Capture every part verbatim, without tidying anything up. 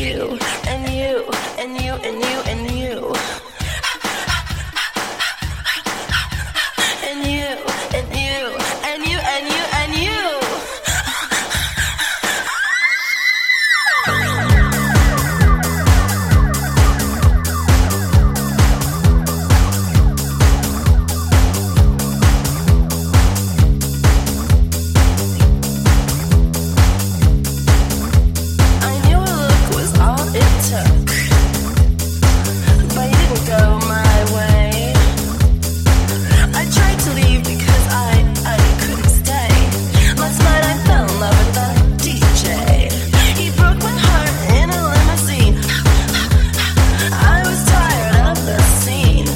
you, and you, and you, and you, and you. And you, and you, and you, and you, and you. I knew a look was all it took, but you didn't go my way. I tried to leave because I, I couldn't stay. Last night I fell in love with the D J. He broke my heart in a limousine. I was tired of the scene.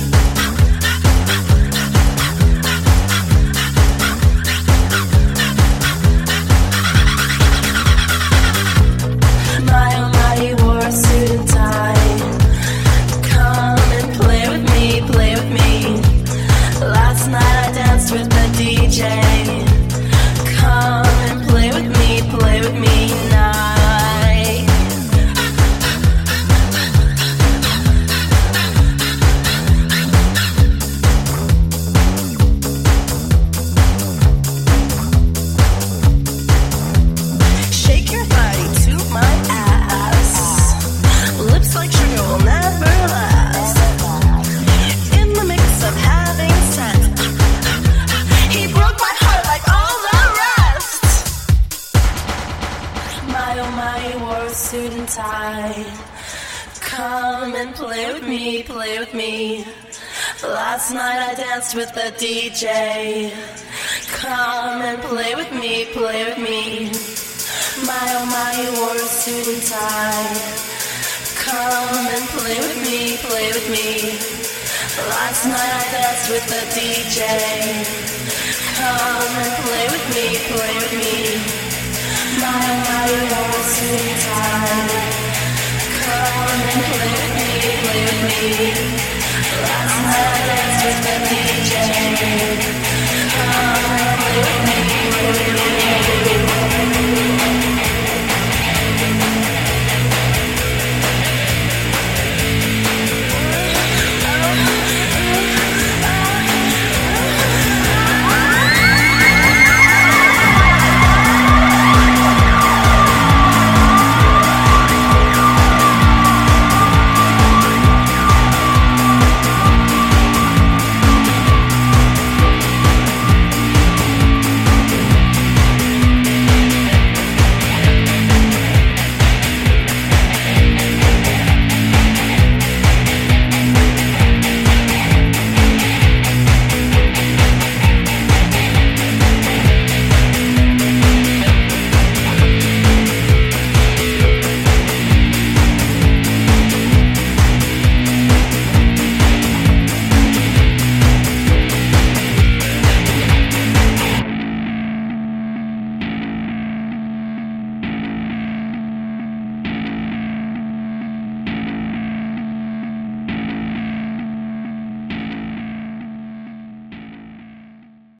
My oh my, he wore a suit and tie. Come and play with me, play with me. Last night I danced with the D J. Come and play with me, play with me now. Shake your body to my ass. Lips like sugar will never last. In the mix of having sex, he broke my heart like all the rest. My oh my, he wore a suit and tie. Come and play with me, play with me. Last night I danced with the D J. Come and play with me, play with me. My oh my, he wore a suit and tie. Come and play with me, play with me. Last night I danced with the D J. Come and play with me, play with me. My oh my, he wore a suit and tie. Come and play with me, play with me. Last night I danced with the D J. Come and play with me, play with me.